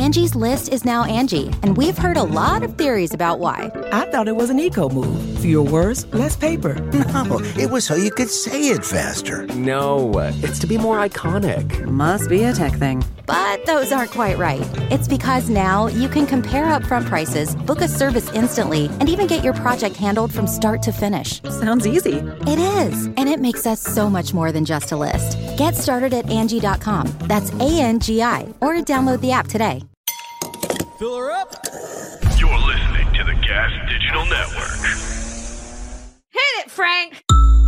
Angie's List is now Angie, and we've heard a lot of theories about why. I thought it was an eco move. Fewer words, less paper. No, it was so you could say it faster. No, it's to be more iconic. Must be a tech thing. But those aren't quite right. It's because now you can compare upfront prices, book a service instantly, and even get your project handled from start to finish. Sounds easy. It is, and it makes us so much more than just a list. Get started at Angie.com. That's ANGI, or download the app today. Fill her up. You're listening to the Gas Digital Network. Hit it, Frank.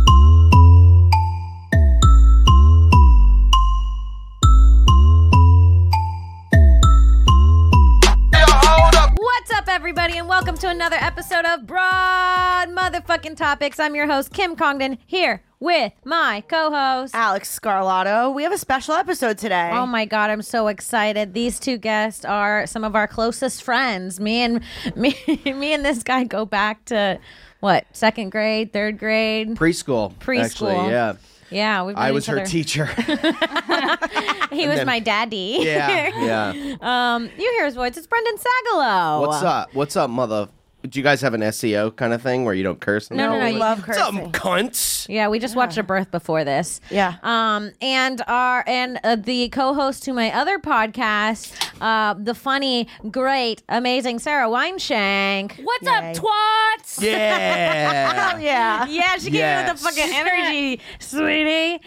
What's up, everybody, and welcome to another episode of Broad Motherfucking Topics. I'm your host, Kim Congdon, here with my co-host, Alex Scarlato. We have a special episode today. Oh my God, I'm so excited. These two guests are some of our closest friends. Me and this guy go back to, what, second grade, third grade? Preschool. Actually, yeah. Yeah, we've I was her teacher. He was my daddy. Yeah. You hear his voice. It's Brendan Sagalow. What's up? What's up, mother? Do you guys have an SEO kind of thing where you don't curse? No, we love What's up, cursing. cunts? Yeah, we just watched a birth before this. Yeah. And the co-host to my other podcast, the funny, great, amazing Sarah Wineshank. What's up, twats? Yeah. Hell yeah. Yeah, she gave me the fucking energy, sweetie.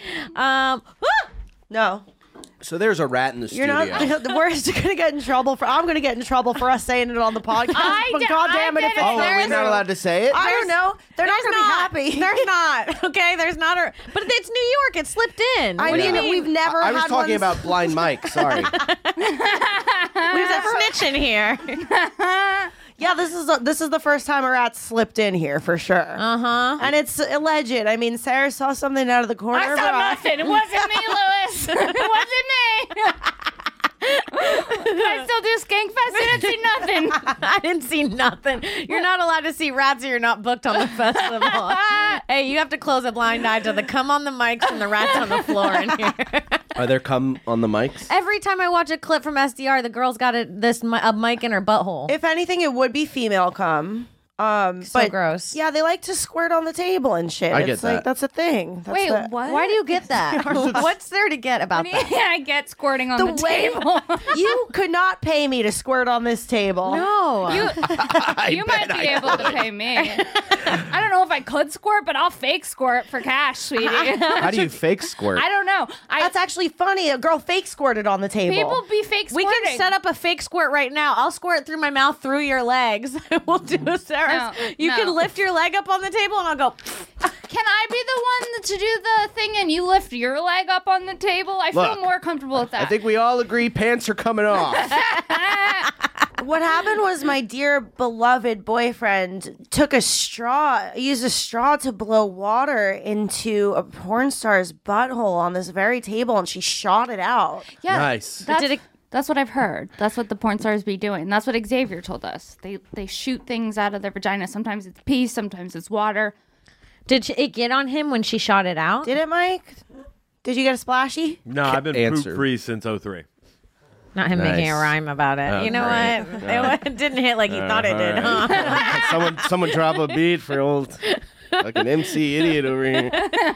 No. So there's a rat in the You're studio. not. We're just going to get in trouble I'm going to get in trouble for us saying it on the podcast. But God damn it, if it's Oh, are we theirs. not allowed to say it? I don't know. They're not going to be happy. There's not. Okay, there's not. But it's New York. It slipped in. I What do you mean, mean? we've never I was had talking ones- about Blind Mike. Sorry. We've a snitch in here. Yeah, this is the first time a rat slipped in here for sure. And it's alleged. I mean, Sarah saw something out of the corner. I saw nothing. It wasn't me, Lewis. It wasn't me. I still do Skankfest. I didn't see nothing. I didn't see nothing. You're not allowed to see rats or you're not booked on the festival. Hey, you have to close a blind eye to the come on the mics and the rats on the floor in here. Are there cum on the mics? Every time I watch a clip from SDR, the girl's got a mic in her butthole. If anything, it would be female cum. So But gross. yeah, they like to squirt on the table and shit. I get It's like that. that's a thing. That's Wait, the- what? Why do you get that? What's there to get about that? Yeah, I get squirting on The the, way table. you could not pay me to squirt on this table. No. You might be able to pay me. I don't know if I could squirt, but I'll fake squirt for cash, sweetie. How do you fake squirt? I don't know. That's actually funny. A girl fake squirted on the table. People be fake We squirting. can set up a fake squirt right now. I'll squirt through my mouth through your legs. We'll do a Sarah's. No, You no. can lift your leg up on the table and I'll go. Can I be the one to do the thing and you lift your leg up on the table? I Look, feel more comfortable with that. I think we all agree pants are coming off. What happened was my dear beloved boyfriend used a straw to blow water into a porn star's butthole on this very table, and she shot it out. yeah, Nice. That's what I've heard. That's what the porn stars be doing. That's what Xavier told us. They shoot things out of their vagina. Sometimes it's pee, sometimes it's water. Did it get on him when she shot it out? Did it, Mike? Did you get a splashy? No, I've been Answer. poop-free since 03. Not him making a Nice. rhyme about it. Oh, You know great. what? It didn't hit like he thought it did, huh? someone drop a beat for old fucking MC idiot over here.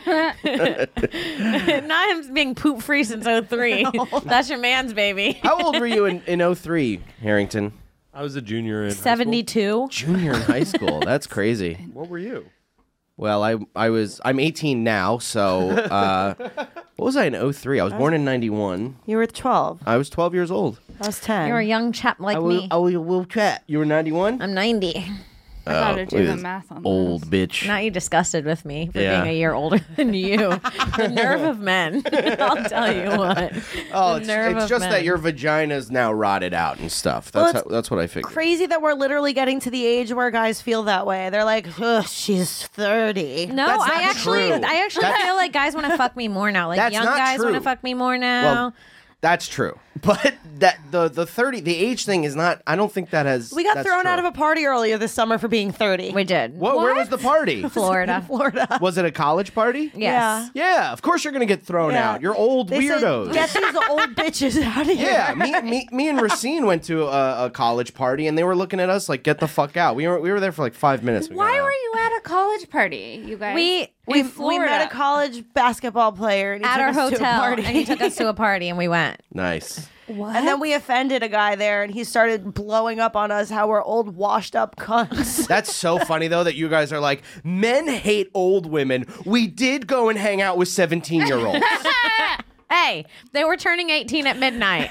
Not him being poop free since 03. That's your man's baby. How old were you in 03, Harrington? I was a junior in high school. 72. Junior in high school. That's crazy. What were you? Well, I'm 18 now, so what was I in 03? I was born in 91. You were 12. I was 12 years old. I was 10. You're a young chap like me. I was a little cat. You were 91? I'm 90. I gotta do look the at this math on old this. bitch. Not you disgusted with me for Yeah. being a year older than you. The nerve of men. I'll tell you what. Oh, The nerve it's of just men. that your vagina's now rotted out and stuff. Well, That's it's that's what I figured. Crazy that we're literally getting to the age where guys feel that way. They're like, ugh, she's 30. No, That's not I actually true. feel like guys want to fuck me more now. Like That's young not guys want to true. fuck me more now. That's true. But that the age thing is not. I don't think that has. We got that's thrown true. out of a party earlier this summer for being 30. We did. Where was the party? Florida. Florida. Was it a college party? Yes. Yeah, of course you're gonna get thrown Yeah. out. You're old They said, weirdos. get these old bitches out of here. Yeah, me and Racine went to a college party, and they were looking at us like, "Get the fuck out." We were there for like 5 minutes. We Why got out. were you at a college party, you guys? We We In Florida. met a college basketball player and he at took our us to a hotel, party. and he took us to a party, and we went. Nice. And then we offended a guy there, and he started blowing up on us how we're old, washed-up cunts. That's so funny though that you guys are like, men hate old women. We did go and hang out with 17-year-olds. Hey, they were turning 18 at midnight.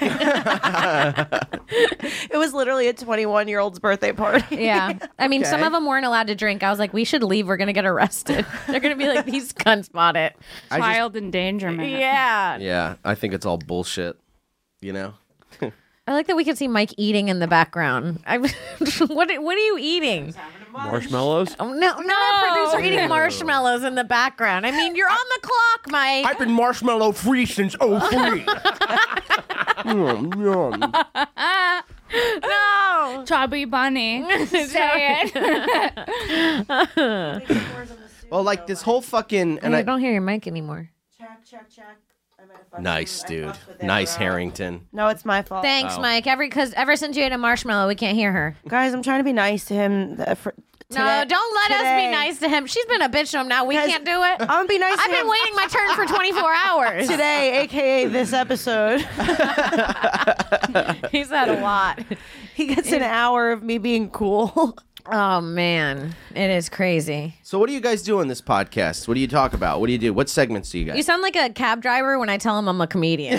It was literally a 21-year-old's birthday party. Yeah. I mean, some Okay. of them weren't allowed to drink. I was like, we should leave. We're going to get arrested. They're going to be like, these cunts bought it. Child endangerment. Yeah. Yeah, I think it's all bullshit. You know. I like that we can see Mike eating in the background. What are you eating? Marshmallows? Oh, no, not our producer eating marshmallows in the background. I mean, you're on the clock, Mike. I've been marshmallow free since 03. No. Chubby bunny. Say it. Well, like this whole fucking I don't hear your mic anymore. Check. nice dude, nice Harrington. No, it's my fault. Thanks, Mike. Because ever since you ate a marshmallow, we can't hear her. Guys, I'm trying to be nice to him. No, don't let us be nice to him. She's been a bitch to him now. We Guys, can't do it. I'm gonna be nice I've to been him waiting my turn for 24 hours. today, aka this episode. He's had a lot. He gets an hour of me being cool. Oh, man. It is crazy. So, what do you guys do on this podcast? What do you talk about? What do you do? What segments do you guys? You sound like a cab driver when I tell him I'm a comedian.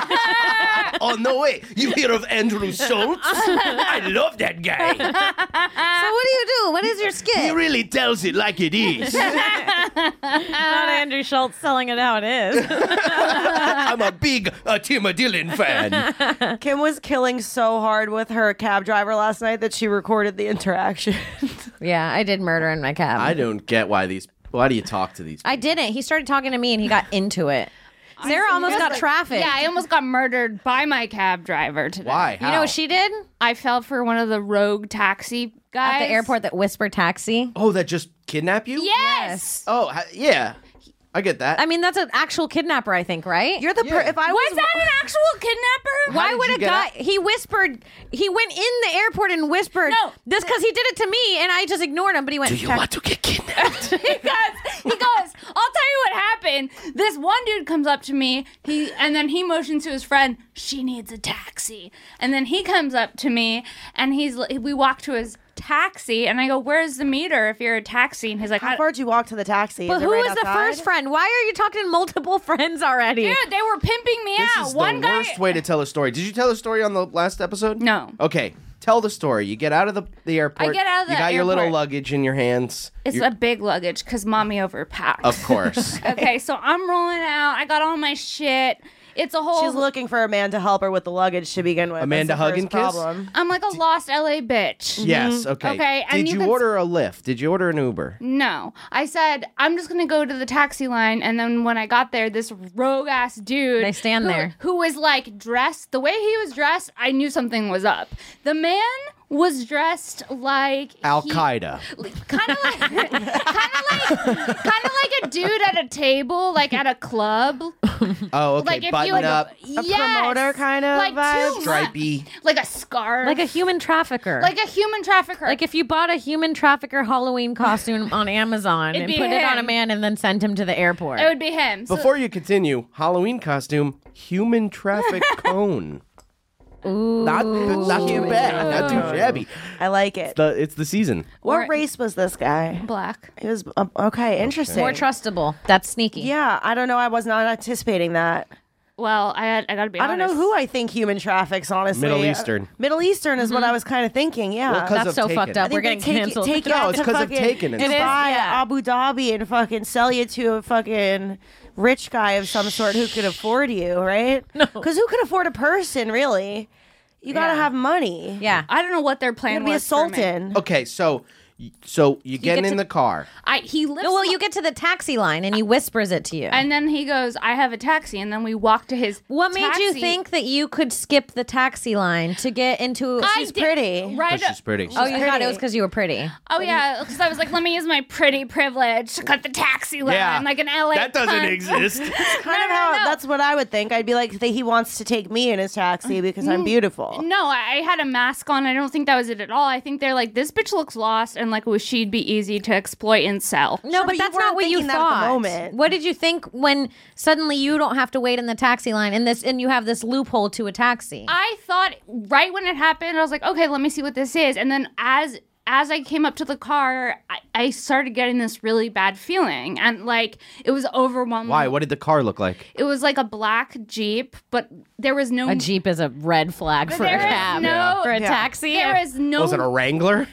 Oh, no way. You hear of Andrew Schultz? I love that guy. So what do you do? What is your He skit? really tells it like it is. Not Andrew Schultz telling it how it is. I'm a big Tim Dillon fan. Kim was killing so hard with her cab driver last night that she recorded the interaction. Yeah, I did murder in my cab. I don't get why do you talk to these? I didn't. He started talking to me and he got into it. Sarah almost got trafficked. Yeah, I almost got murdered by my cab driver today. Why? You know what she did? I fell for one of the rogue taxi guys. At the airport that whispered taxi. Oh, that just kidnap you? Yes. Oh, yeah. I get that. I mean, that's an actual kidnapper, I think, right? You're the if I Was that an actual kidnapper? Why did would you a get guy? out? He whispered. He went in the airport and whispered. No. This because he did it to me, and I just ignored him. But he went. Do you want to get kidnapped? He goes, I'll tell you what happened. This one dude comes up to me, and then he motions to his friend, she needs a taxi. And then he comes up to me, and we walk to his taxi, and I go, where's the meter if you're a taxi? And he's like, How far did you walk to the taxi? But Is it who right was the outside? first friend? Why are you talking to multiple friends already? dude, they were pimping me this out. is One the guy. worst way to tell a story. Did you tell a story on the last episode? No. Okay, tell the story. You get out of the airport. I get out of You the got your little airport. luggage in your hands. It's a big luggage because mommy overpacked. Of course. Okay, so I'm rolling out. I got all my shit. It's a whole. She's looking for a man to help her with the luggage to begin with. Amanda That's the Hug and first Kiss? problem. I'm like a lost LA bitch. Yes. Okay. Okay, and Did you you can- order a Lyft? Did you order an Uber? No. I said, I'm just going to go to the taxi line. And then when I got there, this rogue ass dude. They stand there. Who was like dressed. The way he was dressed, I knew something was up. The man was dressed like Al Qaeda. kind of like a dude at a table, like at a club. Oh, okay. Like if Button you up, promoter kind of like vibe? too stripey. much. Like a scarf, Like a human trafficker. like a human trafficker. Like if you bought a human trafficker Halloween costume on Amazon It'd and be put it on a him. man and then sent him to the airport. it would be him. So- Before you continue, Halloween costume, human traffic cone. Ooh. Not too bad. Not too shabby. I like it. It's the season. What race was this guy? black. He was okay. Interesting. More trustable. That's sneaky. Yeah, I don't know. I was not anticipating that. Well, I got to be I honest. don't know who I think human traffics. Honestly, Middle Eastern. Middle Eastern is what I was kind of thinking. Yeah. Well, 'cause That's of so Taken. fucked up. I think We're they getting canceled. Take you No, out it's to 'cause of fucking Taken and stuff. Dubai, Yeah. Abu Dhabi, and fucking sell you to a fucking rich guy of some sort who could afford you, right? No, because who could afford a person really? You gotta Yeah. have money. Yeah. I don't know what their You plan gotta be a was. for me. sultan. Okay, so So you get get in to- the car. He lifts. No, well, my- you get to the taxi line and he whispers it to you. and then he goes, "I have a taxi," and then we walk to his. What made you taxi. think that you could skip the taxi line to get into? She's pretty. Right. She's pretty. Oh, you thought it was because you were pretty. Oh yeah, because I was like, let me use my pretty privilege to cut the taxi line like an LA. That doesn't cunt. exist. Kind of how that's what I would think. I'd be like, he wants to take me in his taxi because I'm beautiful. No, I had a mask on. I don't think that was it at all. I think they're like, this bitch looks lost, and like, she'd be easy to exploit and sell. No, Sure, but but you that's not weren't what you thinking that at the thought. moment. What did you think when suddenly you don't have to wait in the taxi line and you have this loophole to a taxi? I thought right when it happened, I was like, okay, let me see what this is. And then as I came up to the car, I started getting this really bad feeling, and like it was overwhelming. Why? What did the car look like? It was like a black Jeep, but there was no A Jeep is a red flag for a There is cab. no- For a Yeah. taxi, There is no Was it a Wrangler?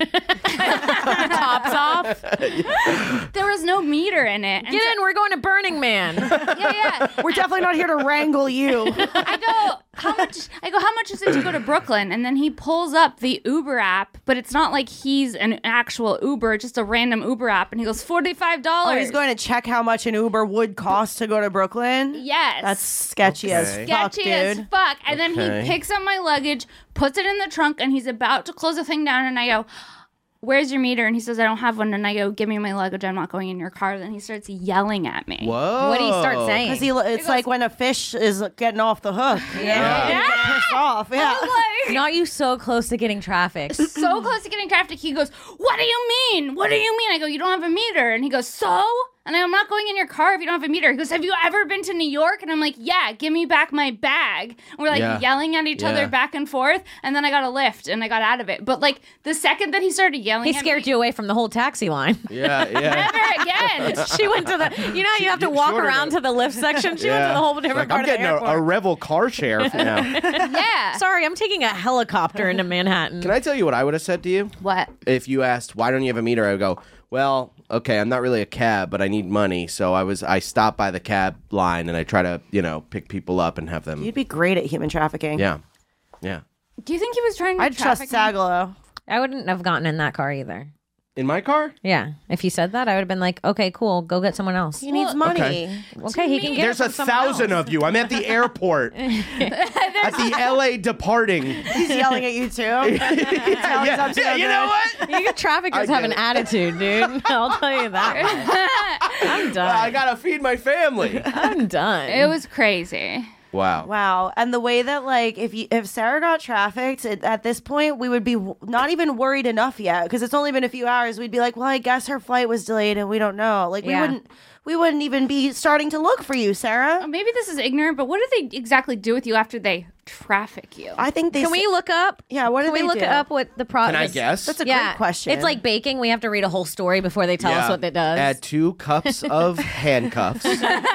tops off. there was no meter in it. And Get in, we're going to Burning Man. yeah. We're definitely not here to wrangle you. I go, how much is it to go to Brooklyn? And then he pulls up the Uber app, but it's not like he's an actual Uber, just a random Uber app. And he goes, $45. Oh, he's going to check how much an Uber would cost to go to Brooklyn? Yes. That's sketchy as fuck, sketchy dude. as fuck. And then Okay. he picks up my luggage, puts it in the trunk, and he's about to close the thing down. And I go, where's your meter? And he says, I don't have one. And I go, give me my luggage. I'm not going in your car. Then he starts yelling at me. Whoa. What do you start saying? Because it's like when a fish is getting off the hook. Yeah. You get pissed off. Yeah. Like, Not you so close to getting traffic. so close to getting traffic. He goes, what do you mean? What do you mean? I go, you don't have a meter. And he goes, so? And I'm not going in your car if you don't have a meter. He goes, have you ever been to New York? And I'm like, yeah, give me back my bag. And we're like Yeah. yelling at each Yeah. other back and forth. And then I got a lift and I got out of it. But like the second that he started yelling He at scared me, you away from the whole taxi line. Yeah, yeah. never again. She went to the, you have to walk shorter around though. to the lift section. She went to the whole different Like, part I'm of the getting airport. a Revel car share now. Yeah. Sorry, I'm taking a helicopter into Manhattan. Can I tell you what I would have said to you? What? If you asked, why don't you have a meter? I would go, well, okay, I'm not really a cab, but I need money. So I stopped by the cab line and I try to, pick people up and have them. You'd be great at human trafficking. Yeah. Yeah. Do you think he was trying to I'd trust traffic me? Sagalo. I wouldn't have gotten in that car either. In my car? Yeah. If he said that, I would have been like, okay, cool, go get someone else. He needs money. Okay, he can get There's it from someone 1,000 else. of you. I'm at the airport. At the LA departing. He's yelling at you too. Yeah, you know what? Your traffickers I have get an it. attitude, dude. I'll tell you that. I'm done. I gotta feed my family. I'm done. It was crazy. Wow. Wow. And the way that if Sarah got trafficked at this point, we would be not even worried enough yet because it's only been a few hours. We'd be like, well, I guess her flight was delayed and we don't know. Like Yeah. we wouldn't even be starting to look for you, Sarah. Maybe this is ignorant, but what do they exactly do with you after they traffic you? I think they Can we look up? Yeah, what do Can we they look do? up what the process? Can I guess? That's a great question. It's like baking. We have to read a whole story before they tell us what it does. Add 2 cups of handcuffs.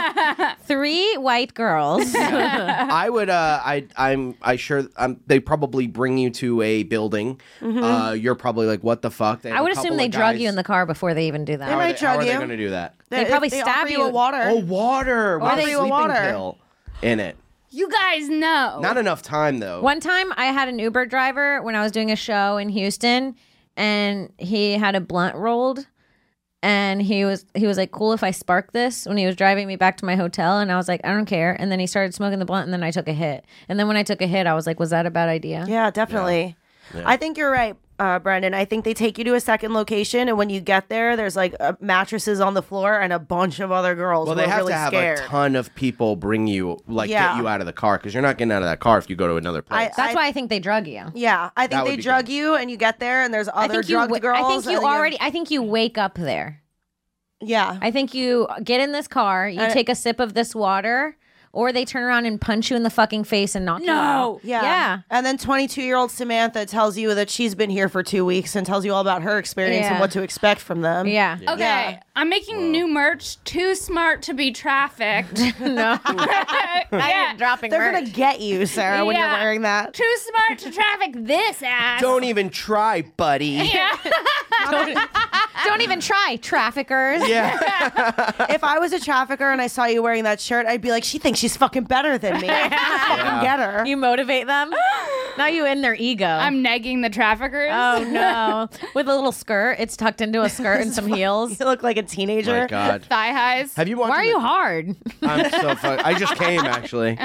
3 white girls. I would. I'm sure. They probably bring you to a building. You're probably like, what the fuck? They have I would a couple assume they of drug guys- you in the car before they even do that. They might How drug are they you. going to do that? They probably they stab offer you. a water. Oh, water. With they- a you a sleeping water. pill in it. You guys know. Not enough time though. One time I had an Uber driver when I was doing a show in Houston and he had a blunt rolled and he was like, cool if I spark this when he was driving me back to my hotel, and I was like, I don't care. And then he started smoking the blunt and then I took a hit. And then when I took a hit, I was like, was that a bad idea? Yeah, definitely. I think you're right, Brendan. I think they take you to a second location, and when you get there, there's like mattresses on the floor and a bunch of other girls. Well, who they are have really to have scared. a ton of people bring you, like, Yeah. get you out of the car because you're not getting out of that car if you go to another place. That's why I think they drug you. Yeah, I That think would they be drug good. you, and you get there, and there's I other think you. drugged girls. I think you and already. I think you wake up there. Yeah. I think you get in this car, you take a sip of this water, or they turn around and punch you in the fucking face and knock you out. Yeah. Yeah. And then 22-year-old Samantha tells you that she's been here for 2 weeks and tells you all about her experience and Yeah. what to expect from them. Yeah. Okay, Yeah. I'm making new merch. Too smart to be trafficked. No. Yeah. Dropping They're merch. going to get you, Sarah, when you're Yeah. wearing that. Too smart to traffic this ass. Don't even try, buddy. Don't even try, traffickers. Yeah. If I was a trafficker and I saw you wearing that shirt, I'd be like, she thinks she's fucking better than me. Fucking get her. You motivate them. Now you in their ego. I'm negging the traffickers. Oh no! With a little skirt, it's tucked into a skirt and some heels. You look like a Oh teenager. my God. Thigh highs. Have you watched? Why are you hard? I'm so fucked. I just came actually.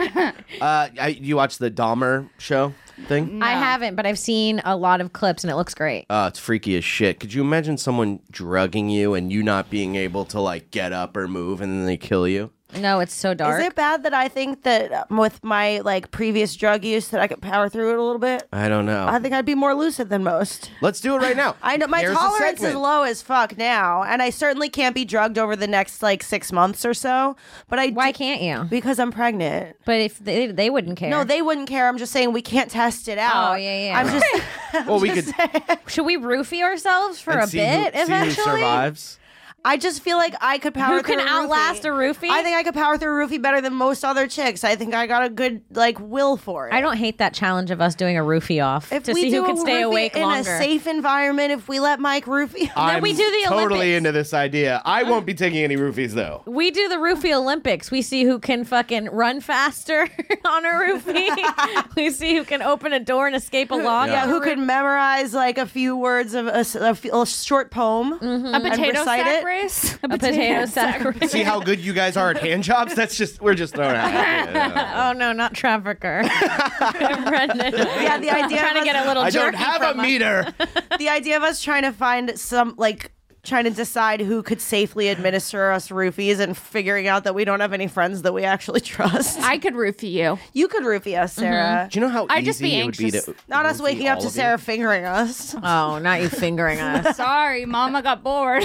You watched the Dahmer show thing? I haven't, but I've seen a lot of clips and it looks great. It's freaky as shit. Could you imagine someone drugging you and you not being able to like get up or move and then they kill you? No, it's so dark. Is it bad that I think that with my like previous drug use that I could power through it a little bit? I don't know. I think I'd be more lucid than most. Let's do it right now. I know my Here's a tolerance is segment. low as fuck now, and I certainly can't be drugged over the next like 6 months or so. But Why can't you? Because I'm pregnant. But if they wouldn't care. No, they wouldn't care. I'm just saying we can't test it out. Oh, yeah. I'm just. Well, we could Should we roofie ourselves for and a see bit who, see who eventually? survives. I just feel like I could power Who through can a outlast roofie. a roofie? I think I could power through a roofie better than most other chicks. I think I got a good like will for it. I don't hate that challenge of us doing a roofie off If to we see do who can a stay roofie awake in longer. a safe environment, if we let Mike roofie, I'm we do the totally Olympics. into this idea. I won't be taking any roofies though. We do the roofie Olympics. We see who can fucking run faster on a roofie. We see who can open a door and escape a log. yeah, who could memorize like a few words of a short poem, A potato recite sack it? race. A potato sack. See how good you guys are at hand jobs? We're just throwing out. Yeah. Oh no, not trafficker. Brendan. Yeah, the idea trying of to us- get a little I don't jerky have a from us. meter. the idea of us trying to find some like trying to decide who could safely administer us roofies and figuring out that we don't have any friends that we actually trust. I could roofie you. You could roofie us, Sarah. Do you know how I'd easy just be it would be anxious. to Not us roofie waking up all to of you? Sarah fingering us. Oh, not you fingering us. Sorry, Mama got bored.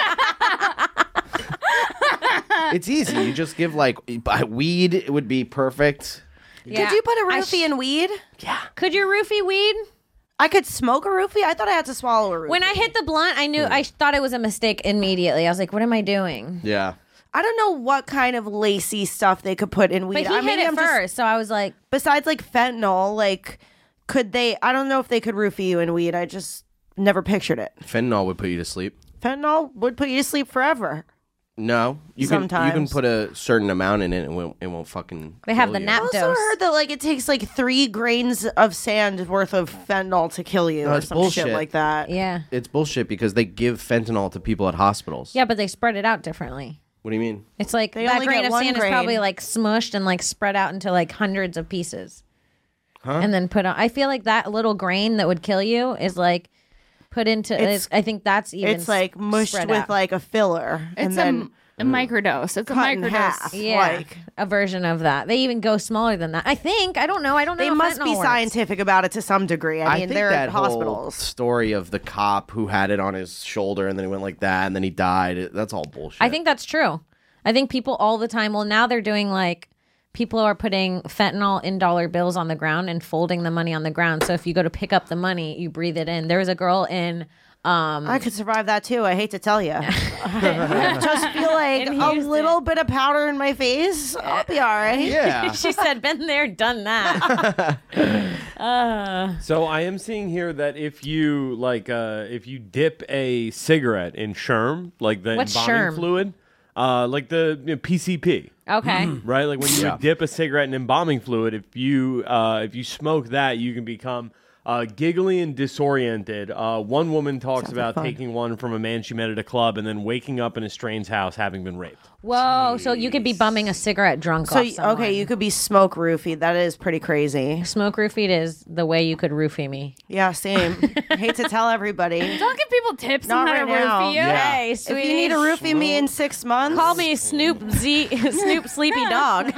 It's easy. You just give like weed. It would be perfect. Yeah. Could you put a roofie in weed? Could you roofie weed? I could smoke a roofie? I thought I had to swallow a roofie. When I hit the blunt, I thought it was a mistake immediately. I was like, what am I doing? Yeah. I don't know what kind of lacy stuff they could put in weed. But he hit it first, so I was like, Besides like fentanyl, like could they? I don't know if they could roofie you in weed. I just never pictured it. Fentanyl would put you to sleep. Fentanyl would put you to sleep forever. No, you can Sometimes. put a certain amount in it and it won't fucking. They have kill the you. nap I also dose. heard that like it takes like 3 grains of sand worth of fentanyl to kill you No, or it's some bullshit. shit like that. Yeah. It's bullshit because they give fentanyl to people at hospitals. Yeah, but they spread it out differently. What do you mean? It's like They that only grain get of one sand grain. is probably like smushed and like spread out into like hundreds of pieces. And then put on. I feel like that little grain that would kill you is like put into. It's- I think that's even. It's like mushed spread with out. like a filler and It's then a microdose. It's a cut in microdose. half. yeah, Like a version of that. They even go smaller than that. I think. I don't know. I don't know. they if must be fentanyl works. scientific about it to some degree. I mean, think they're that whole hospitals. story of the cop who had it on his shoulder and then he went like that and then he died. That's all bullshit. I think that's true. I think people all the time. Well, now they're doing like people are putting fentanyl in dollar bills on the ground and folding the money on the ground. So if you go to pick up the money, you breathe it in. There was a girl in. I could survive that too. I hate to tell you. I just feel like In a Houston. little bit of powder in my face. I'll be all right. Yeah. She said, "Been there, done that." So I am seeing here that if you if you dip a cigarette in Sherm, like the What's embalming Sherm? fluid, like the PCP, Okay. right? Like when you would dip a cigarette in embalming fluid, if you smoke that, you can become giggly and disoriented. One woman talks about taking one from a man she met at a club and then waking up in a strange house having been raped. Whoa. So you could be bumming a cigarette drunk So off someone. okay, you could be smoke roofied. That is pretty crazy. Smoke roofied is the way you could roofie me. Yeah, same. Hate to tell everybody. Don't give people tips Not on how right to now. roofie you. Yeah. Hey, If you need to roofie me in 6 months, call me Snoop Sleepy Dog.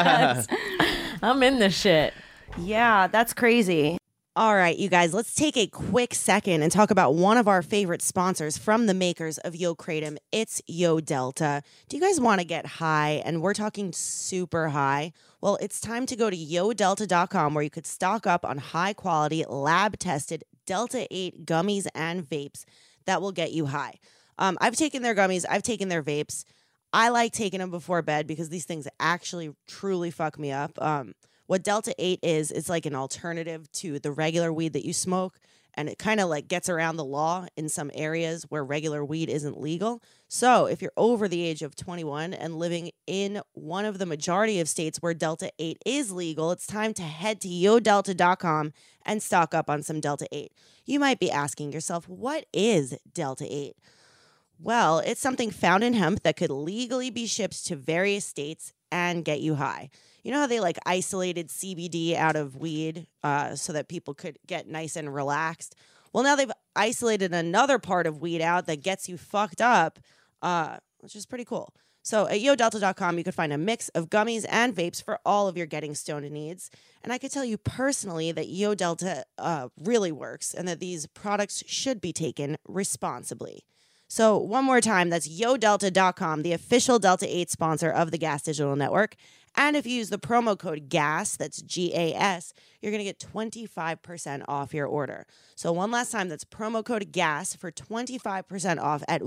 I'm in this shit. Yeah, that's crazy. All right, you guys, let's take a quick second and talk about one of our favorite sponsors from the makers of Yo Kratom. It's Yo Delta. Do you guys want to get high? And we're talking super high. Well, it's time to go to yodelta.com where you could stock up on high quality, lab tested Delta 8 gummies and vapes that will get you high. I've taken their gummies, I've taken their vapes. I like taking them before bed because these things actually truly fuck me up. What Delta 8 is, it's like an alternative to the regular weed that you smoke. and it kind of like gets around the law in some areas where regular weed isn't legal. So if you're over the age of 21 and living in one of the majority of states where Delta 8 is legal, it's time to head to yodelta.com and stock up on some Delta 8. You might be asking yourself, what is Delta 8? Well, it's something found in hemp that could legally be shipped to various states and get you high. You know how they like isolated CBD out of weed so that people could get nice and relaxed? Well, now they've isolated another part of weed out that gets you fucked up, which is pretty cool. So at yodelta.com, you could find a mix of gummies and vapes for all of your getting stoned needs. And I could tell you personally that YoDelta really works and that these products should be taken responsibly. So one more time, that's yodelta.com, the official Delta 8 sponsor of the Gas Digital Network. And if you use the promo code GAS, that's GAS, you're going to get 25% off your order. So one last time, that's promo code GAS for 25% off at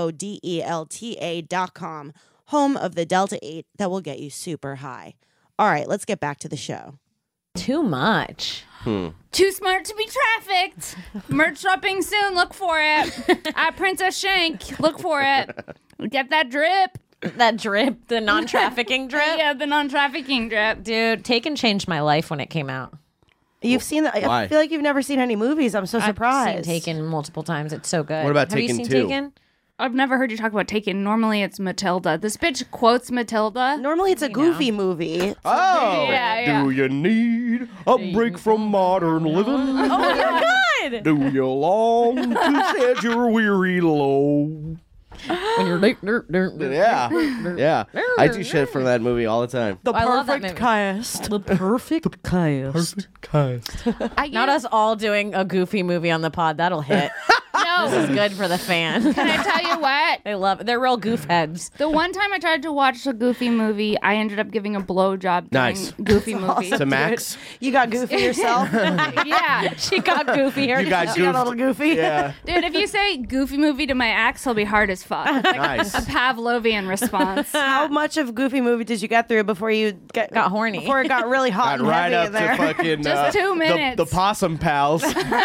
YODELTA.com, home of the Delta 8 that will get you super high. All right, let's get back to the show. Too much. Too smart to be trafficked. Merch dropping soon. Look for it. At Princess Shank. Look for it. Get that drip. That drip, the non-trafficking drip. Yeah, the non-trafficking drip. Dude, Taken changed my life when it came out. You've seen that? Why? I feel like you've never seen any movies. I'm so surprised. I've seen Taken multiple times. It's so good. What about Have Taken you seen 2? Taken? I've never heard you talk about Taken. Normally it's Matilda. This bitch quotes Matilda. Normally it's a goofy movie. Oh, Yeah. Do you need a break from modern living? Oh, you're good. Do you long to shed your weary load? When you're yeah. Yeah. I do shit from that movie all the time. The I love that perfect movie. cast. The perfect cast. Not us all doing a goofy movie on the pod. That'll hit. No. This is good for the fan. Can I tell you what? They love it. They're real goof heads. The one time I tried to watch a Goofy movie, I ended up giving a blowjob during Nice. Goofy movie. To Max? You got goofy yourself? Yeah. She got goofy. You got She got a little goofed. goofy? Yeah. Dude, if you say Goofy movie to my ex, he'll be hard as fuck. Like Nice. a Pavlovian response. How much of Goofy movie did you get through before you Got horny. Before it got really hot Got and right heavy up in there? to fucking Just 2 minutes. The possum pals.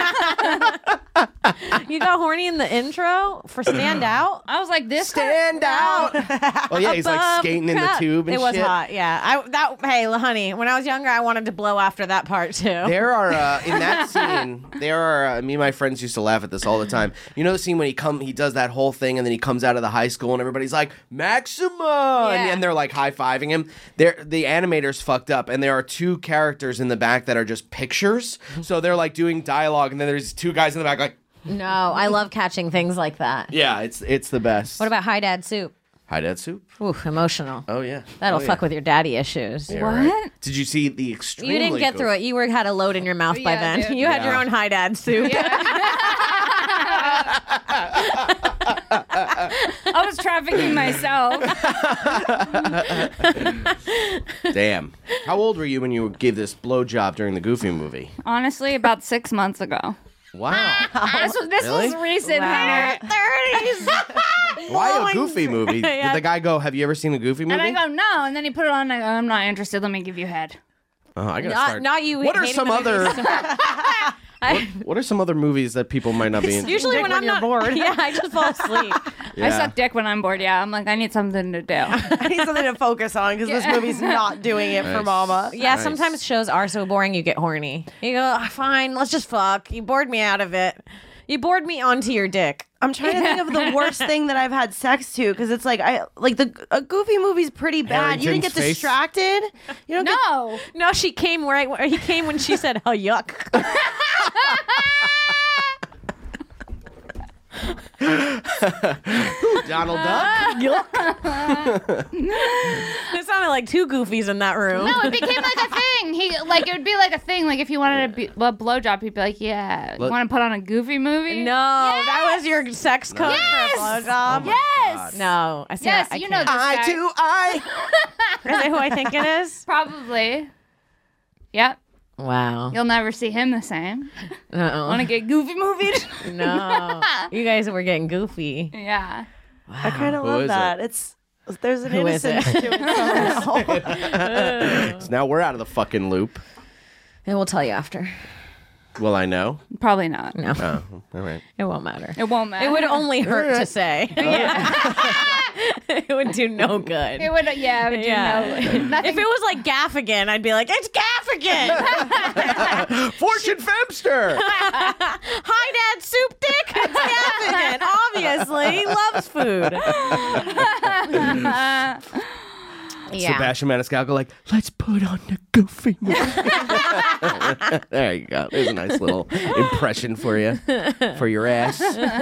You got horny in the intro for Stand Out? I was like, this Stand out. Oh yeah, he's like Above skating in the crap. tube and It was shit. hot, yeah. Hey, honey, when I was younger, I wanted to blow after that part too. There are in that scene. There are me and my friends used to laugh at this all the time. You know the scene when he does that whole thing and then he comes out of the high school and everybody's like Maxima, and they're like high fiving him. The animators fucked up and there are 2 characters in the back that are just pictures. So they're like doing dialogue and then there's 2 guys in the back like. No, I love catching things like that. Yeah, it's the best. What about Hi Dad Soup? Hi Dad Soup? Ooh, emotional. Oh yeah, That'll Oh, yeah. fuck with your daddy issues. Yeah, right. Did you see the extremely? You didn't get through it. You had a load in your mouth by Yeah, then. dude. You had your Yeah. own Hi Dad Soup. I was trafficking myself. Damn. How old were you when you gave this blowjob during the Goofy movie? Honestly, about 6 months ago. Wow. This Really? was recent. Wow. 30s. Why a Goofy movie? Did the guy go, have you ever seen a Goofy movie? And I go, no. And then he put it on. And I go, I'm not interested. Let me give you head. Oh, I gotta start. Not you. What are hating some the other? movies. What are some other movies that people might not be in? Usually Dick when when I'm you're not bored. Yeah, I just fall asleep. I suck dick when I'm bored. Yeah, I'm like, I need something to do. I need something to focus on because this movie's not doing it for Nice. Mama. Yeah, Nice. sometimes shows are so boring you get horny. You go, "Ah, fine, let's just fuck. You bored me out of it. You bored me onto your dick. I'm trying to think of the worst thing that I've had sex to because it's like a Goofy movie's pretty bad. You didn't get Harrington's face? distracted. You don't No. No, she came where he came when she said, "Oh yuck." Donald Duck? It sounded like 2 goofies in that room. No, it became like a thing. It would be like a thing. Like if you wanted a blowjob, he'd be like, yeah. Let- You want to put on a Goofy movie? No, that was your sex code for a blowjob. Yes. No, I see. Yes, I you know can't. this Eye guy. to eye. Is that who I think it is? Probably. Yep. Wow. You'll never see him the same. Uh-oh. Want to get Goofy movied? No, you guys were getting goofy. Yeah. I kind of Who love is that. There's an Who is it? innocence to it somehow. So now we're out of the fucking loop. And we'll tell you after. Will I know? Probably not. No, Oh, all right. it won't matter. It won't matter. It would only hurt to say. It would do no good. It would. Yeah. It would do no. Nothing. If it was like Gaffigan, I'd be like, it's Gaffigan. Fortune Femster. Hi, Dad, soup dick. It's Gaffigan. Obviously, he loves food. Sebastian Maniscalco like, let's put on the Goofy movie. There you go. There's a nice little impression for you, for your ass.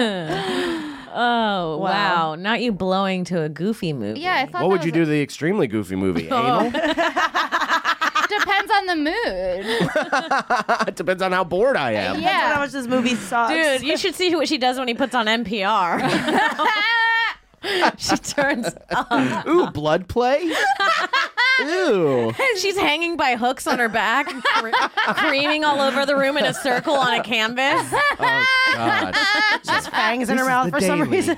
Oh, wow. Not you blowing to a Goofy movie. Yeah, I thought. What would you do to the extremely Goofy movie? Anal? Depends on the mood. It depends on how bored I am. How much this movie sucks. Dude, you should see what she does when he puts on NPR. She turns up. Ooh, blood play? Ew. She's hanging by hooks on her back, creaming all over the room in a circle on a canvas. Oh, God. Just fangs in her mouth for some reason.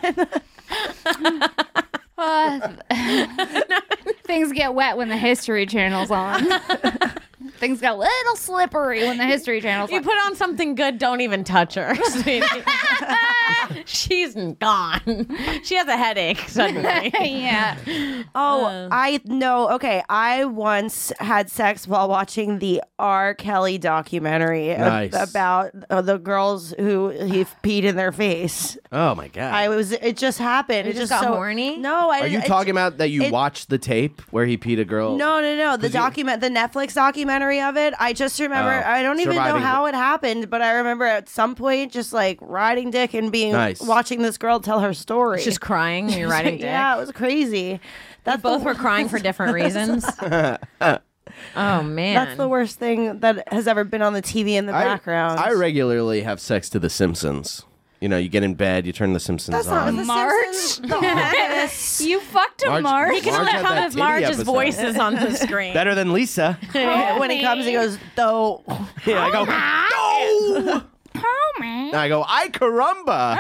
Things get wet when the History Channel's on. Things got a little slippery when the History Channel's You on. put on something good, don't even touch her, sweetie. She's gone. She has a headache suddenly. Yeah. Oh, I know. Okay, I once had sex while watching the R. Kelly documentary Nice. about the girls who he peed in their face. Oh, my God. It just happened. You It just got so horny? No, I Are you didn't- talking about that you it- watched the tape where he peed a girl? No. The Netflix documentary of it. I just remember. Oh, I don't even know surviving how it happened, but I remember at some point just like riding dick and being Nice. watching this girl tell her story. She's crying when you're riding dick. Yeah, it was crazy. That's Both the were crying for different reasons. Oh, man. That's the worst thing that has ever been on the TV in the background. I regularly have sex to The Simpsons. You know, you get in bed, you turn The Simpsons That's not on. the Marge? Simpsons, The Office. You fucked a Marge- Marge? You can Marge only had come that if titty Marge's episode. voice is on the screen. Better than Lisa. When he comes, he goes, though. Yeah, I go, no! And I go, I caramba!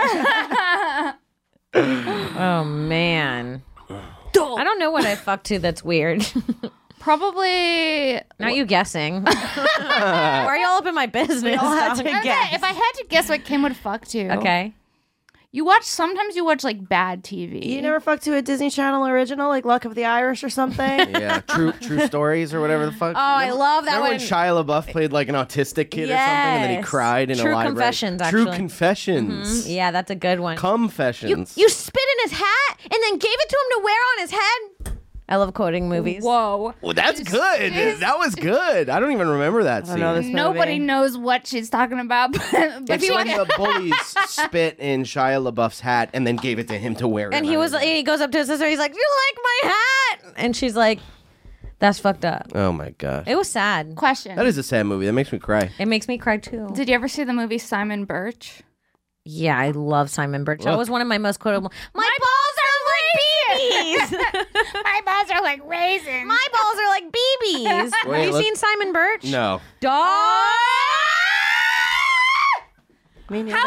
Oh, man. I don't know what I fucked to that's weird. Probably. Not you guessing. Why are you all up in my business? all had to Okay, guess. if I had to guess what Kim would fuck to. Okay. Sometimes you watch like bad TV. You never fucked to a Disney Channel original like Luck of the Irish or something? Yeah, true stories or whatever the fuck. Oh, I love that Remember one. when Shia LaBeouf played like an autistic kid or something, and then he Yes. cried in True a library? Confessions, True actually. Confessions. Yeah, that's a good one. Confessions. You spit in his hat and then gave it to him to wear on his head? I love quoting movies. Whoa. Well, that's good. That was good. I don't even remember that scene. know this Nobody movie. knows what she's talking about. But if It's you when the bullies spit in Shia LaBeouf's hat and then gave it to him to wear. And he goes up to his sister, he's like, "You like my hat?" And she's like, "That's fucked up." Oh my gosh. It was sad. question. That is a sad movie. That makes me cry. It makes me cry too. Did you ever see the movie Simon Birch? Yeah, I love Simon Birch. That Look. was one of my most quotable. My balls are like BBs. My balls are like raisins. My balls are like BBs. Have Wait, you look- seen Simon Birch? No. Dog. Me neither.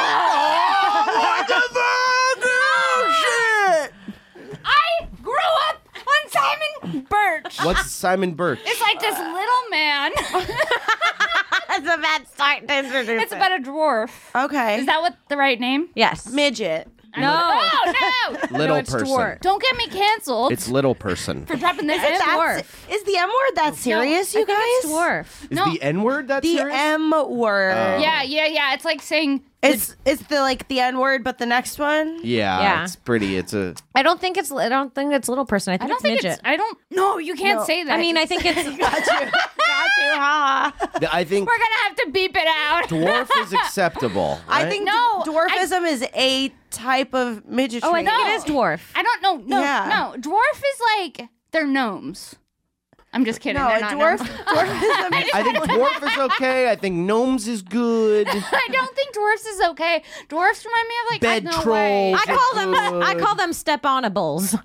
I grew up on Simon Birch. What's Simon Birch? It's like this little man. That's a bad start to introduce It's about a dwarf. Okay. Is that what the right name? Yes. midget? No. Oh, no. Little it's person. dwarf. Don't get me canceled It's little person. for dropping this Is N word. the M word that serious, I you think guys? it's dwarf. Is No. the N word that The serious? M word. Oh. Yeah. It's like saying It's the N word, but the next one. Yeah, Yeah. it's pretty. It's a. I don't think it's little person. I think I don't it's think midget. it's. I don't. No, you can't No. say that. I mean, I think it's Got you, ha. I think we're gonna have to beep it out. dwarf is acceptable. I right? think No, dwarfism is a type of midgetry. Oh, I think No. it is dwarf. I don't know. No, Yeah. no. Dwarf is like they're gnomes. I'm just kidding. No, They're a not dwarf. gnomes. Dwarfism. I think dwarf is okay. I think gnomes is good. I don't think dwarfs is okay. Dwarfs remind me of like Bed no way. trolls. I call them step-onables.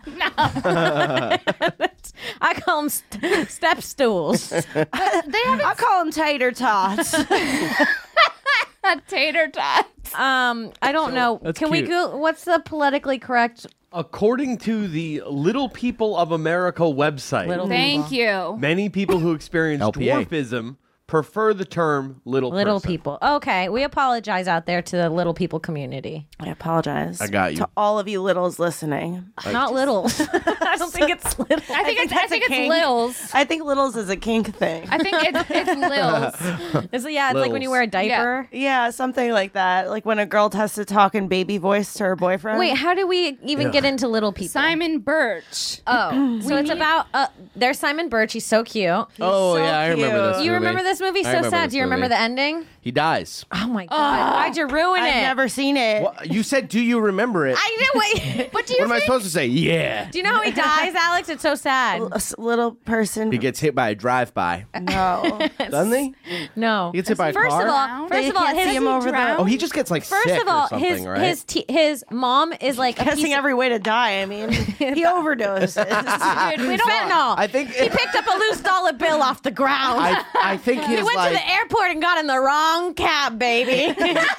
I call them step stools. They have I call them tater tots. a tater tot. I don't know. That's Can we cute. go? What's the politically correct? According to the Little People of America website, Little Thank you. many people who experience LPA. dwarfism prefer the term little person. people. Okay, we apologize out there to the little people community. I apologize. I got you. To all of you littles littles. Not littles. I don't think it's littles. I think it's kink. Lils. I think littles is a kink thing. I think it's Lils. It's like when you wear a diaper. Yeah, something like that. Like when a girl has to talk in baby voice to her boyfriend. Wait, how do we even get into little people? Simon Birch. Oh, so it's about there's Simon Birch. He's so cute. Oh, yeah, I remember this movie. You remember this movie? I So remember sad. this Do you remember movie. the ending? He dies. Oh my god! Why'd you ruin it? I've never seen it. What? You said, do you remember it? I didn't wait. But do you What am I supposed to say? Yeah. Do you know how he dies, Alex? It's so sad. A little person. He gets hit by a drive-by. No. Doesn't he? No. He gets hit by a First car? of all, can't see him over there. Oh, he just gets like First sick of all, or something, right? his mom is like a Guessing piece every way to die. I mean, he overdoses. Dude, we don't. fentanyl. I think he picked up a loose dollar bill off the ground. I think he his went like to the airport and got in the wrong cab, baby.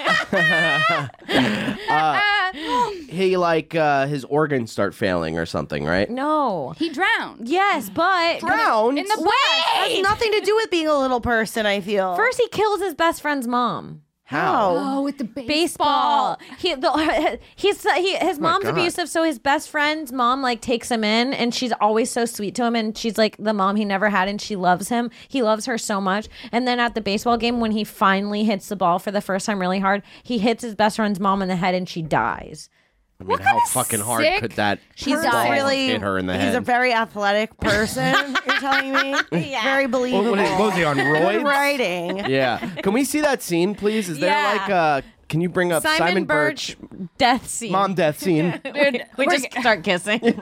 he like his organs start failing or something, right? No. He drowned. Yes, but Drowned? In the bus. Has nothing to do with being a little person, I feel. first he kills his best friend's mom. How? Oh, with the Baseball. His mom's God. abusive, so his best friend's mom like takes him in, and she's always so sweet to him, and she's like the mom he never had, and she loves him. He loves her so much. And then at the baseball game, when he finally hits the ball for the first time really hard, he hits his best friend's mom in the head, and she dies. I mean, how fucking hard sick- could that She's ball really hit her in the he's head? a very athletic person. You're telling me? Yeah. Very believable. What was he on Good roids? writing. Yeah. Can we see that scene, please? Is there Yeah. like can you bring up Simon Birch death scene. mom death scene? Dude, We just start kissing. Ew.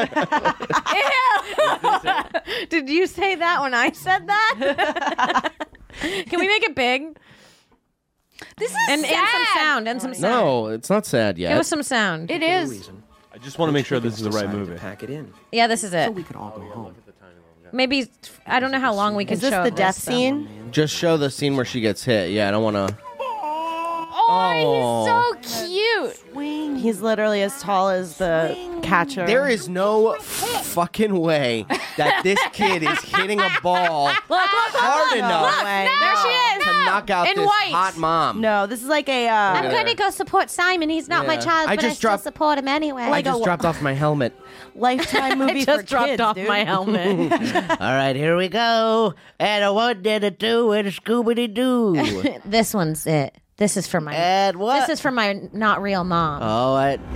Did you say that when I said that? Can we make it big? This is And sad. some sound. And some sound. No, it's not sad yet. Give us some sound. It is. I just want to make sure this is the right movie. Pack it in. Yeah, this is it. We could all go home. Maybe, I don't know how long we can Is this show the of death this, though. scene? Just show the scene where she gets hit. Yeah, I don't want to. Oh, he's so cute. He's literally as tall as the catcher. There is no fucking way that this kid is hitting a ball hard enough way. There she is. to knock out In this white. hot mom. No, this is like a. I'm going to go support Simon. He's not my Yeah. child, I but I just still dropped- support him anyway. I just dropped off my helmet. Lifetime movie I just for dropped kids, off dude. my helmet. All right, here we go. And a 1 and a 2 and a Scooby Doo. This one's it. This is for my. And what? This is for my not real mom. Oh,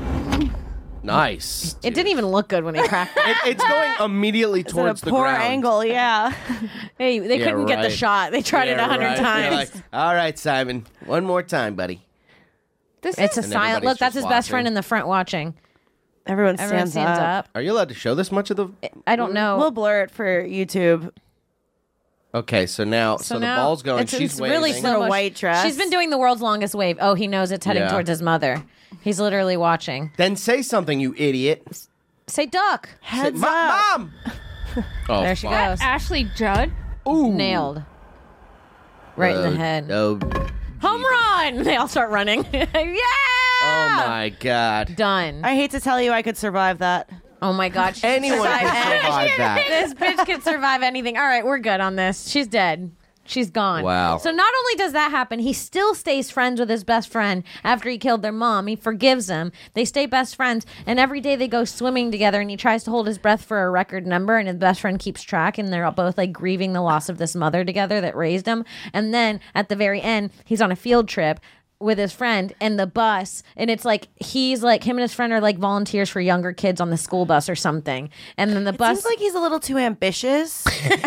nice. It didn't even look good when he cracked it. It's going immediately It's at towards a the poor ground. angle, yeah. Hey, they Yeah, couldn't get the right. shot. They tried it Yeah, 100 right. times. You're like, all right, Simon, one more time, buddy. This It's a is silent everybody's look. That's his just best friend watching. in the front watching. Everyone Everyone stands up. Are you allowed to show this much of the? I don't know. We'll blur it for YouTube. Okay, so now, so the now ball's going. it's She's really waving. slow In a motion. white dress. She's been doing the world's longest wave. Oh, he knows it's heading Yeah. towards his mother. He's literally watching. Then say something, you idiot. Say duck. Heads Say, up. Mom. Oh, There she fuck. goes. Ashley Judd. Ooh. Nailed. Right in the head. Oh, Home run! They all start running. Yeah! oh my God. Done. I hate to tell you I could survive that. Oh my God. she Anyone survived can anything. survive that. This bitch can survive anything. All right, we're good on this. She's dead. She's gone. Wow. So not only does that happen, he still stays friends with his best friend after he killed their mom. He forgives him. They stay best friends, and every day they go swimming together, and he tries to hold his breath for a record number, and his best friend keeps track, and they're both like grieving the loss of this mother together that raised him. And then at the very end, he's on a field trip with his friend and the bus, and it's like he's like him and his friend are like volunteers for younger kids on the school bus or something, and then the bus Seems like he's a little too ambitious.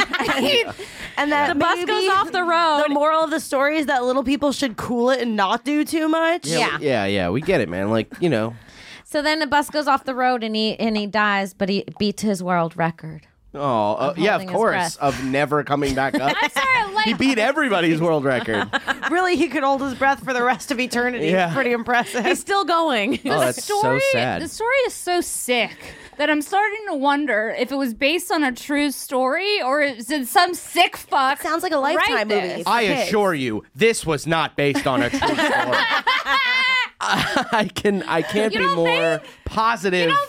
And that the bus maybe goes off the road. The moral of the story is that little people should cool it and not do too much. Yeah. We get it, man. Like, you know. So then the bus goes off the road and he dies, but he beats his world record. Oh, yeah, of holding his course. breath. Of never coming back up. I'm sorry, like He beat everybody's world record. Really, he could hold his breath for the rest of eternity. Yeah. It's pretty impressive. He's still going. Oh, that's so sad. The story is so sick that I'm starting to wonder if it was based on a true story or is it some sick fuck. Sounds like a Lifetime write movie. this. I kids. assure you, this was not based on a true story. I can't You be don't more think? positive. You don't think?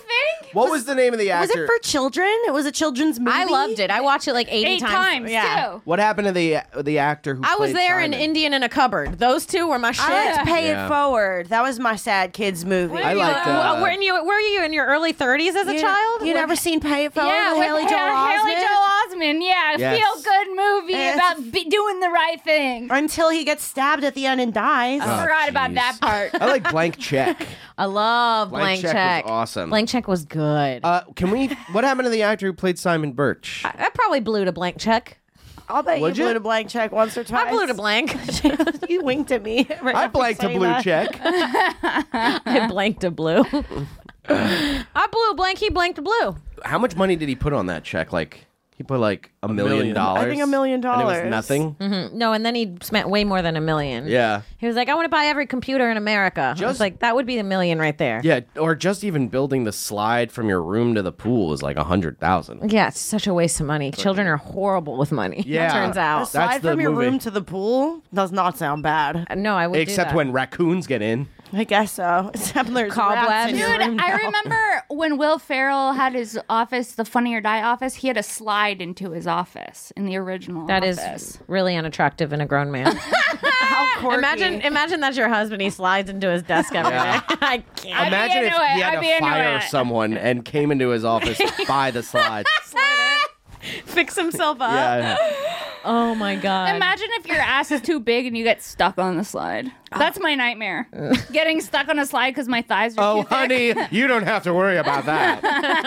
What was the name of the Was actor? it for children? It was a children's movie. I loved it. I watched it like 80 8 times Yeah. too. What happened to the actor who I was played there Simon? in Indian in a cupboard. Those two were my shit. I like to pay Yeah. it forward. That was my sad kids movie. I liked, were you in your early 30s as a child? You never seen Pay It Forward Yeah, with Haley Joel Osment? Haley Joel Osment. Yeah, Yes. feel good movie Yes. about doing the right thing. Until he gets stabbed at the end and dies. I forgot about jeez. that part. I like Blank Check. I love Blank Check. was awesome. Blank Check was good. What happened to the actor who played Simon Birch? I probably blew to Blank Check. I'll bet Would you you? blew a blank check once or twice. I blew to blank. You winked at me. Right I after blanked a saying blue that. check. I blanked a blue. I blew a blank. He blanked a blue. How much money did he put on that check? Like he put like $1 million. I think $1 million. And it was nothing. No, and then he spent way more than $1 million. Yeah. He was like, I want to buy every computer in America. I was Just- like, that would be $1 million right there. Yeah, or just even building the slide from your room to the pool is like 100,000. Yeah, it's such a waste of money. Children are horrible with money. Yeah. It turns A out. slide the from your movie. room to the pool does not sound bad. No, I would do Except that. when raccoons get in. I guess so. Except there's Cobwebs. rats in your Dude, room I now. remember when Will Ferrell had his office, the Funny or Die office, he had a slide into his office in the original That office. is really unattractive in a grown man. How quirky. Imagine that's your husband. He slides into his desk every day. I can't. Imagine if into it. he had I'd be to into fire it. someone and came into his office by the slide. Fix himself up. Yeah. Oh my god. Imagine if your ass is too big and you get stuck on the slide. That's my nightmare. Getting stuck on a slide because my thighs are Oh, too thick. honey, you don't have to worry about that.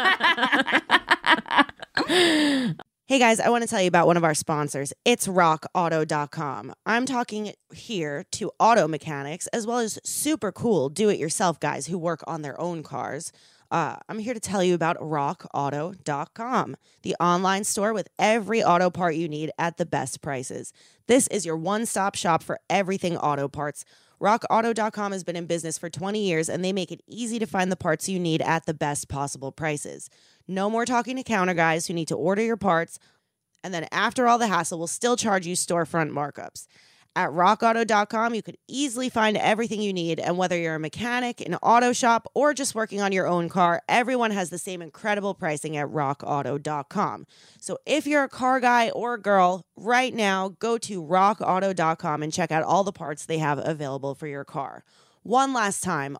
Hey guys, I want to tell you about one of our sponsors. It's rockauto.com. I'm talking here to auto mechanics as well as super cool do-it-yourself guys who work on their own cars. I'm here to tell you about rockauto.com, the online store with every auto part you need at the best prices. This is your one-stop shop for everything auto parts. RockAuto.com has been in business for 20 years, and they make it easy to find the parts you need at the best possible prices. No more talking to counter guys who need to order your parts, and then after all the hassle, will still charge you storefront markups. At rockauto.com, you could easily find everything you need, and whether you're a mechanic, an auto shop, or just working on your own car, everyone has the same incredible pricing at rockauto.com. So if you're a car guy or girl, right now, go to rockauto.com and check out all the parts they have available for your car. One last time,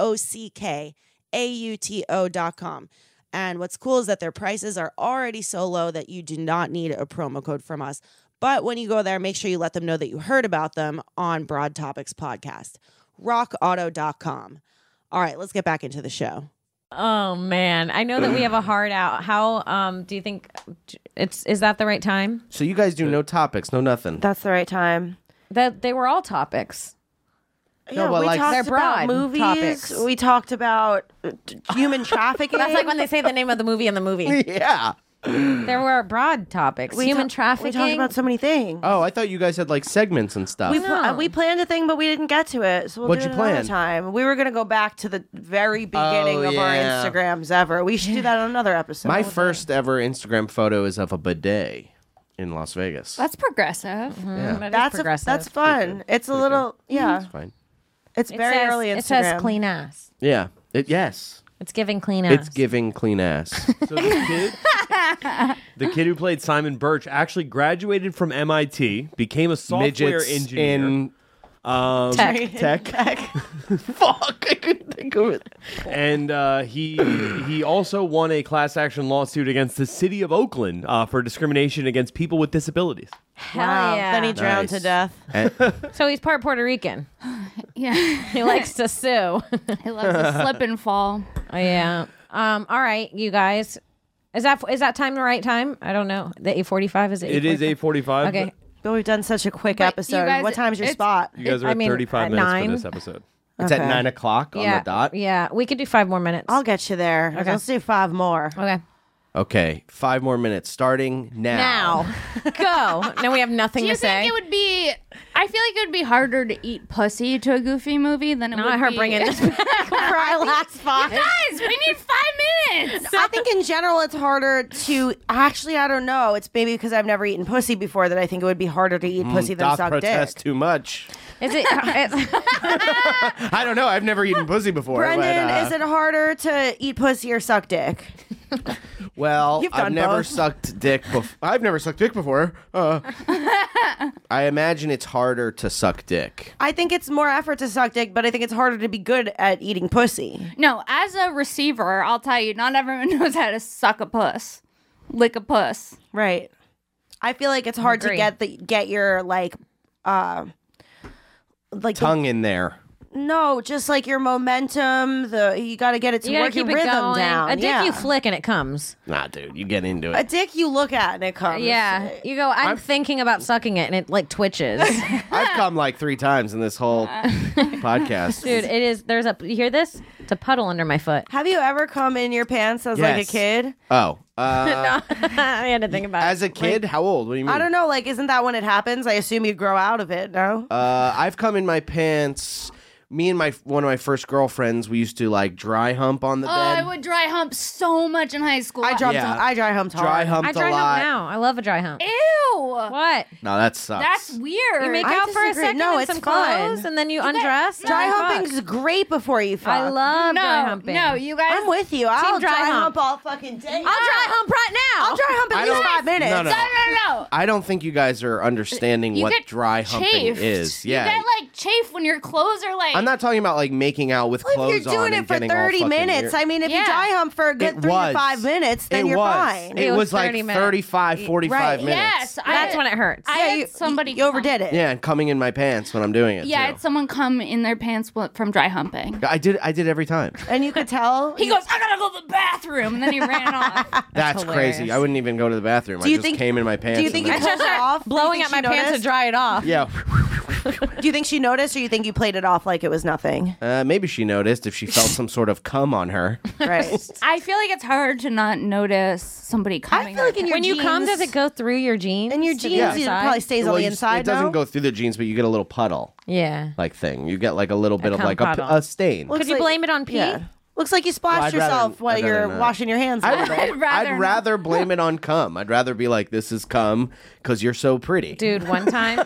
rockauto.com. And what's cool is that their prices are already so low that you do not need a promo code from us. But when you go there, make sure you let them know that you heard about them on Broad Topics Podcast. RockAuto.com. All right, let's get back into the show. Oh man, I know that we have a hard out. How do you think is that the right time? So you guys do no topics, no nothing. That's the right time. That they were all topics. Yeah, but we like- talked They're about broad movies. topics. We talked about human trafficking. That's like when they say the name of the movie in the movie. Yeah. There were broad topics. Human trafficking. We talked about so many things. Oh, I thought you guys had like segments and stuff. We planned a thing, but we didn't get to it. So we'll What'd do you it another plan? time. We were going to go back to the very beginning of our yeah. Instagrams ever. We should do that on another episode. My first ever Instagram photo is of a bidet in Las Vegas. That's progressive. yeah, That's fun. It's a little, yeah. it's fine. It's It very says- early Instagram. It says clean ass. Yeah. Yes. It's giving clean ass. It's giving clean ass. So the kid who played Simon Birch actually graduated from MIT, became a software Midgets engineer. in Tech. tech. Fuck, I couldn't think of it. And he also won a class action lawsuit against the city of Oakland for discrimination against people with disabilities. Hell Wow. yeah. Then he drowned Nice. to death. And- So he's part Puerto Rican. Yeah. He likes to sue. He loves to slip and fall. Oh, yeah. All right, you guys. Is that time the right time? I don't know. The 8:45 is it? It is 8:45. Okay. But we've done such a quick But you episode. guys- What time's your it's- spot? You guys are I at mean, 35 at minutes 9. for this episode. It's at 9 o'clock on Yeah. the dot. Yeah. We could do 5 more minutes. I'll get you there. Okay. Let's do 5 more. Okay. Okay, 5 more minutes starting now. Now. Go. Now we have nothing Do you to say. think it would be? I feel like it would be harder to eat pussy to a Goofy movie than it would Not her be. bringing this back for our last 5. Guys, we need 5 minutes. I think in general it's harder to actually. I don't know. It's maybe because I've never eaten pussy before that I think it would be harder to eat pussy than Doth suck protest dick. too much. Is it? I don't know. I've never eaten pussy before. Brendan, but, is it harder to eat pussy or suck dick? Well, You've I've done never both. sucked dick before. I've never sucked dick before. I imagine it's harder to suck dick. I think it's more effort to suck dick, but I think it's harder to be good at eating pussy. No, as a receiver, I'll tell you, not everyone knows how to suck a puss, lick a puss. Right. I feel like it's hard Agree. to get your like Tongue in there. No, just like your momentum. You got to get it to You gotta work your keep it rhythm going. down. A dick yeah. you flick and it comes. Nah, dude, you get into A it. dick you look at and it comes. Yeah, you go. I'm thinking about sucking it, and it like twitches. I've come like 3 times in this whole podcast. Dude, it is. There's a. You hear this? It's a puddle under my foot. Have you ever come in your pants as like a Yes. kid? Oh. No, I had to think about As it. a kid? How old? What do you mean? I don't know. Like, isn't that when it happens? I assume you grow out of it. No. I've come in my pants. Me and one of my first girlfriends, we used to like dry hump on the Oh, I bed. would dry hump so much in high school. I dry humped hard. Dry humped I dry a lot. hump now. I love a dry hump. Ew. What? No, that sucks. That's weird. You make I out for a disagree. second No, in it's some fun. clothes, and then you undress. Dry and fuck. humping's great before you fuck. I love dry no, humping. no, you guys. I'm with you. I'll dry dry hump. hump all fucking day. I'll dry hump right now. I'll dry hump I at least don't- 5 minutes. No, no. No. I don't think you guys are understanding You what get dry humping chafed. is. Yeah. You get like chafe when your clothes are like. I'm not talking about like making out with Well, clothes if you're doing on and it for getting all 30 fucking minutes, weird. I mean, if you Yeah. dry hump for a good It 3 was. to 5 minutes, then It you're was. fine. It was was like 30 minutes. 35, 45 Right. minutes. Yes, That's when it hurts. I had somebody. You overdid it. Yeah, and coming in my pants when I'm doing it. Yeah, I too. had someone come in their pants from dry humping. I did every time. And you could tell. He goes, I gotta go to the bathroom, and then he ran off. That's hilarious. crazy. I wouldn't even go to the bathroom. Do you I just think- came in my pants. Do you think you and pulled it off? blowing Do you at think my she pants to noticed? dry it off. Yeah. Do you think she noticed, or you think you played it off like it was nothing? Maybe she noticed if she felt some sort of cum on her. Right. I feel like it's hard to not notice somebody coming. I feel like in your When you come, jeans- does it go through your jeans? In your to the jeans, it inside? probably stays on Well, the you- inside. It doesn't no? go through the jeans, but you get a little puddle Yeah. like thing. You get like a little bit of cum like puddle. a stain. Looks Could you like- blame it on pee? Yeah. Looks like you splashed Well, I'd rather- yourself while I'd rather you're not. washing your hands a little bit. I'd rather blame it on cum. I'd rather be like, this is cum because you're so pretty. Dude, one time,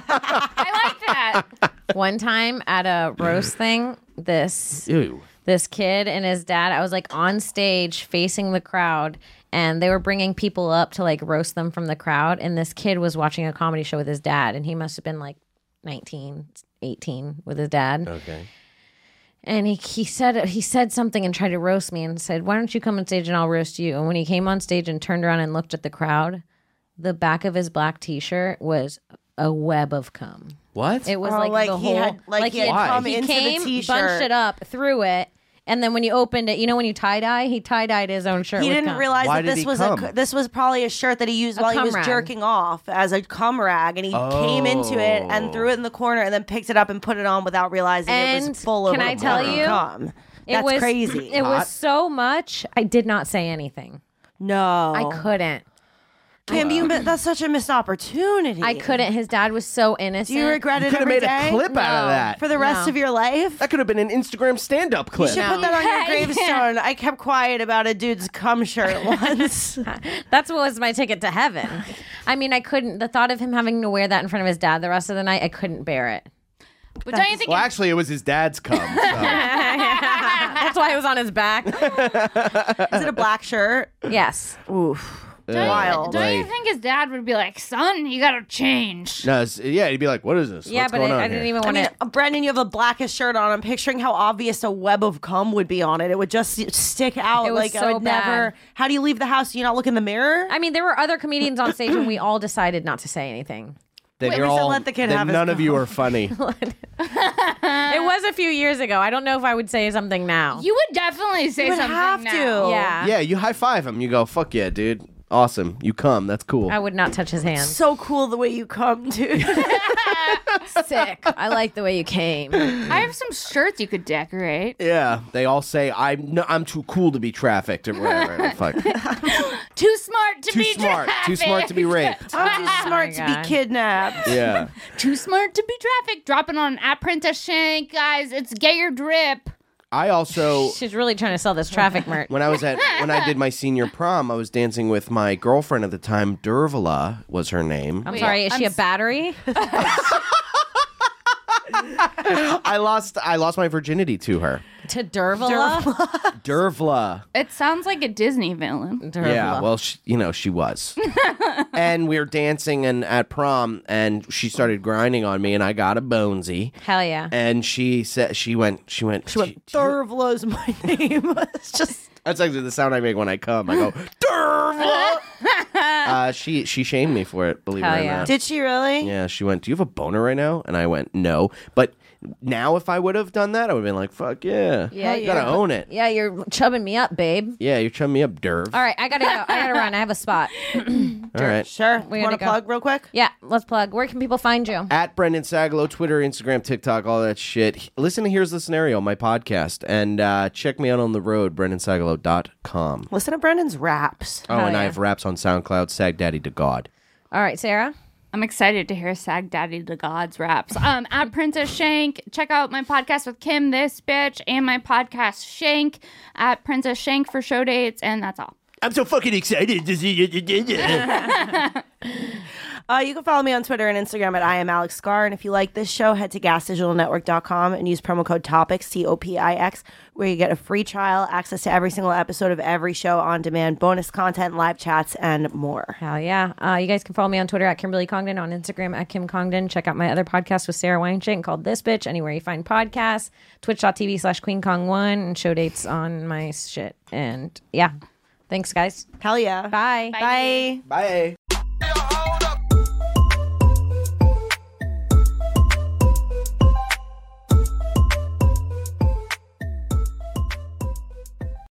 I like that. one time at a roast thing, this Ew. kid and his dad, I was like on stage facing the crowd, and they were bringing people up to like roast them from the crowd, and this kid was watching a comedy show with his dad, and he must have been like 19, 18 with his dad. Okay. And he said something and tried to roast me and said, "Why don't you come on stage and I'll roast you?" And when he came on stage and turned around and looked at the crowd, the back of his black T-shirt was a web of cum. What? It was Oh, like like the he whole had- like he had Why? cum he into came, the T-shirt. bunched it up, threw it, and then when you opened it, you know when you tie dye, he tie dyed his own shirt. He with didn't cum. realize Why that did this he was cum? this was probably a shirt that he used while he cum was rag. jerking off as a cum rag, and he came into it and threw it in the corner and then picked it up and put it on without realizing it And was full of can I tell you, cum. It That's was crazy. It was so much. I did not say anything. No, I couldn't. Kim, that's such a missed opportunity. I couldn't. His dad was so innocent. Do you regret it Could have every made day? a clip out of that. for the rest No. of your life? That could have been an Instagram stand-up You clip. should put that on your gravestone. I kept quiet about a dude's cum shirt once. That's what was my ticket to heaven. I mean, I couldn't. The thought of him having to wear that in front of his dad the rest of the night, I couldn't bear it. But don't you think? Well, actually, it was his dad's cum. So. That's why it was on his back. Is it a black shirt? Yes. Oof. Don't you Like- think his dad would be like, "Son, you gotta change"? No, yeah, he'd be like, "What is this? Yeah, What's but going on I didn't here?" even I want mean, to. Brendan, you have a blackest shirt on. I'm picturing how obvious a web of cum would be on it. It would just stick out. It was like I so would never. bad. How do you leave the house? Do you not look in the mirror? I mean, there were other comedians on stage, and we all decided not to say anything. Then Wait, you're we said all. let the kid then have his none of you cum. are funny. It was a few years ago. I don't know if I would say something now. You would definitely say You would something have now. to. Yeah. Yeah, you high five him. You go, "Fuck yeah, dude! Awesome! You come. That's cool." I would not touch his hand. So cool the way you come, dude. Sick. I like the way you came. I have some shirts you could decorate. Yeah, they all say I'm too cool to be trafficked or whatever. Fuck. Too smart to Too be smart. Too smart to be raped. I'm too smart to God. be kidnapped. Yeah. Too smart to be trafficked. Dropping on at Princess Shank, guys. It's Get Your Drip. I also She's really trying to sell this traffic merch. when I did my senior prom, I was dancing with my girlfriend at the time. Dervala was her name. I'm sorry, is she a battery? I lost my virginity to her. To Dervla? Dervla. It sounds like a Disney villain. Yeah, well, she was. And we were dancing and at prom, and she started grinding on me, and I got a bonesy. Hell yeah. And she said, she went, Dervla's my name. It's just. That's actually the sound I make when I come. I go, Dervla! She shamed me for it, believe it or not. Did she really? Yeah, she went, do you have a boner right now? And I went, no. But now if I would have done that, I would have been like, fuck yeah. Yeah, you gotta own it. Yeah, you're chubbing me up, babe. Yeah, you're chubbing me up, Derv. All right, I gotta go. I gotta run. I have a spot. All right. Sure. We Want to gotta go. plug real quick? Yeah, let's plug. Where can people find you? At Brendan Sagalow, Twitter, Instagram, TikTok, all that shit. Listen to Here's the Scenario, my podcast. And check me out on the road, BrendanSagalow.com. Listen to Brendan's raps. Oh, and I have raps on SoundCloud, Sag Daddy to God. All right, Sarah. I'm excited to hear Sag Daddy the Gods raps. At Princess Shank, check out my podcast with Kim, This Bitch, and my podcast Shank at Princess Shank for show dates, and that's all. I'm so fucking excited to see you. You can follow me on Twitter and Instagram at I am Alex Scar. And if you like this show, head to gasdigitalnetwork.com and use promo code TOPIX, TOPIX, where you get a free trial, access to every single episode of every show on demand, bonus content, live chats, and more. Hell yeah. You guys can follow me on Twitter at Kimberly Congdon, on Instagram at Kim Congdon. Check out my other podcast with Sarah Weinstein called This Bitch, anywhere you find podcasts, twitch.tv/QueenKong1, and show dates on my shit. And yeah, thanks, guys. Hell yeah. Bye. Bye. Bye.